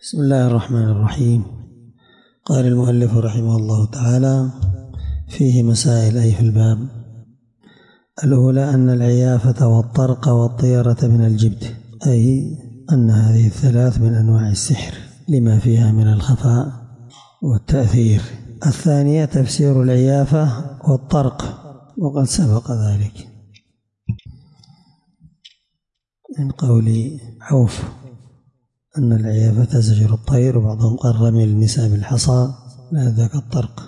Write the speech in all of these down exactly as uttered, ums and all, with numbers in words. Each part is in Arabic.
بسم الله الرحمن الرحيم. قال المؤلف رحمه الله تعالى: فيه مسائل أي في الباب. الأولى أن العيافة والطرق والطيرة من الجبت، أي أن هذه الثلاث من أنواع السحر لما فيها من الخفاء والتأثير. الثانية تفسير العيافة والطرق، وقد سبق ذلك من قول عوف أن العيافة زجر الطير، وبعضهم قال رمي النساء بالحصى، لا ذاك الطرق.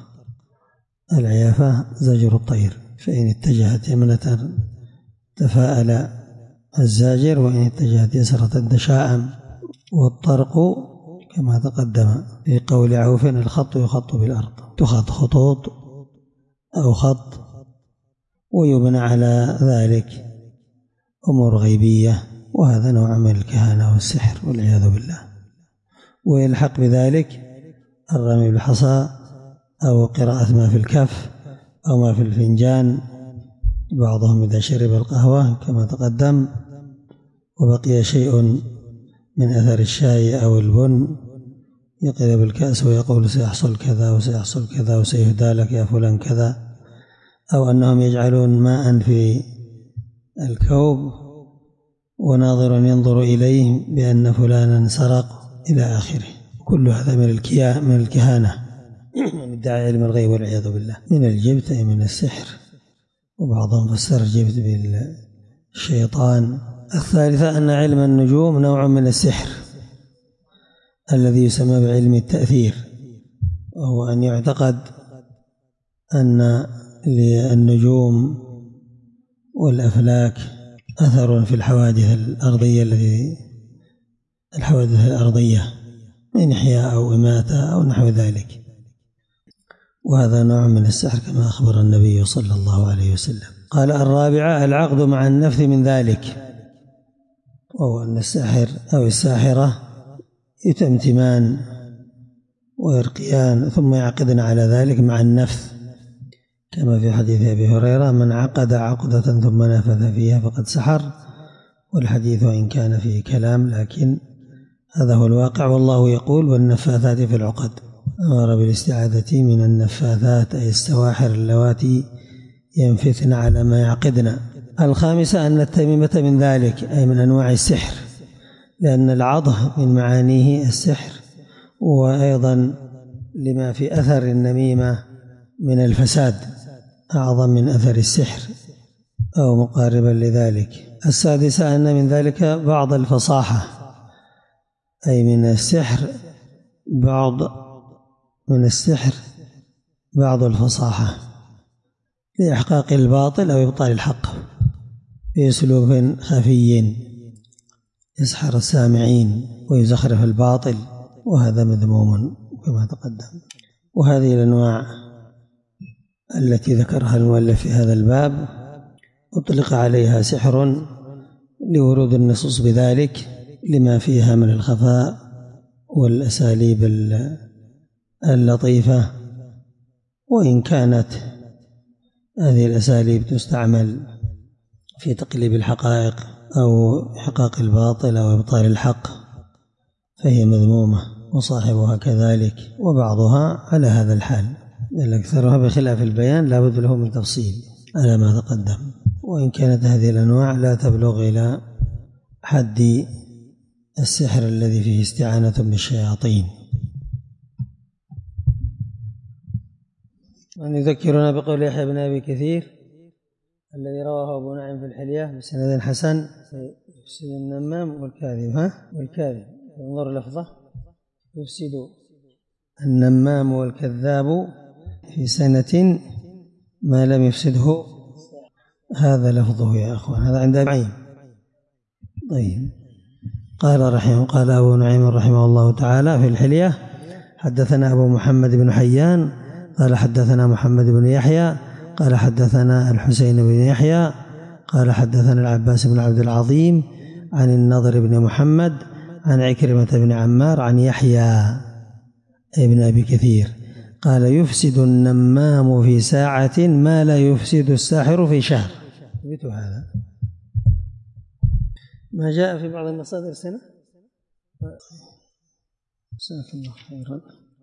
العيافة زجر الطير، فإن اتجهت يمنة تفاءل الزاجر، وإن اتجهت يسرة تشاءم. والطرق كما تقدم في قول عوف: الخط يخط بالأرض، تخط خطوط أو خط، ويبنى على ذلك أمور غيبية، وهذا نوع من الكهانة والسحر والعياذ بالله. ويلحق بذلك الرمي بالحصى أو قراءة ما في الكف أو ما في الفنجان، بعضهم إذا شرب القهوة كما تقدم وبقي شيء من أثر الشاي أو البن يقلب الكأس ويقول سيحصل كذا وسيحصل كذا وسيهدى لك يا فلان كذا، أو أنهم يجعلون ماء في الكوب وناظر ينظر إليه بأن فلانا سرق إلى آخره. كل هذا من من الكهانة، من ادعاء علم الغيب والعياذ بالله، من الجبت أي من السحر، وبعضهم فسر الجبت بالشيطان. الثالثة أن علم النجوم نوع من السحر الذي يسمى بعلم التأثير، وهو أن يعتقد أن للنجوم والأفلاك أثر في الحوادث الأرضية التي الحوادث الأرضية من إحياء أو إماتة أو نحو ذلك، وهذا نوع من السحر كما أخبر النبي صلى الله عليه وسلم. قال: الرابعة العقد مع النفث من ذلك، وهو أن الساحر أو الساحرة يتمتمان ويرقيان ثم يعقدن على ذلك مع النفث، كما في حديث أبي هريرة: من عقد عقدة ثم نفث فيها فقد سحر. والحديث وإن كان فيه كلام لكن هذا هو الواقع. والله يقول: والنفاثات في العقد، أمر بالاستعاذة من النفاثات أي السواحر اللواتي ينفثن على ما يعقدن. الخامسة أن التميمة من ذلك أي من أنواع السحر، لأن العضه من معانيه السحر، وأيضا لما في أثر النميمة من الفساد أعظم من أثر السحر أو مقاربا لذلك. السادسة أن من ذلك بعض الفصاحة، أي من السحر بعض من السحر بعض الفصاحة لإحقاق الباطل أو إبطال الحق بأسلوب خفي يسحر السامعين ويزخرف الباطل، وهذا مذموم كما تقدم. وهذه الأنواع التي ذكرها المؤلف في هذا الباب أطلق عليها سحر لورود النصوص بذلك لما فيها من الخفاء والأساليب اللطيفة، وإن كانت هذه الأساليب تستعمل في تقليب الحقائق أو إحقاق الباطل أو إبطال الحق فهي مذمومة، وصاحبها كذلك، وبعضها على هذا الحال، بل أكثرها بخلاف البيان لا بد له من تفصيل على ما تقدم. وإن كانت هذه الأنواع لا تبلغ إلى حد السحر الذي فيه استعانة بالشياطين. من يذكرنا بقول يحيى بن أبي كثير الذي رواه أبو نعيم في الحلية بسند حسن: يفسد النمام والكاذب. ها والكاذب انظر لفظه: يفسد النمام والكذاب في سنة ما لم يفسده. هذا لفظه يا أخوان، هذا عند أبي نعيم. طيب. قال رحمه قال أبو نعيم رحمه الله تعالى في الحلية: حدثنا أبو محمد بن حيان قال حدثنا محمد بن يحيى قال حدثنا الحسين بن يحيى قال حدثنا العباس بن عبد العظيم عن النضر بن محمد عن عكرمة بن عمار عن يحيى ابن أبي كثير قال: يفسد النمام في ساعة ما لا يفسد الساحر في شهر. ثبت هذا ما جاء في بعض المصادر سنة. جزاك الله خيرا.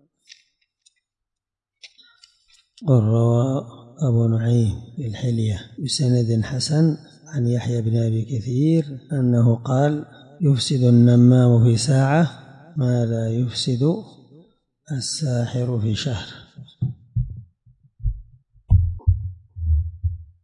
قال روى أبو نعيم في الحلية بسند حسن عن يحيى بن أبي كثير أنه قال: يفسد النمام في ساعة ما لا يفسد الساحر في شهر.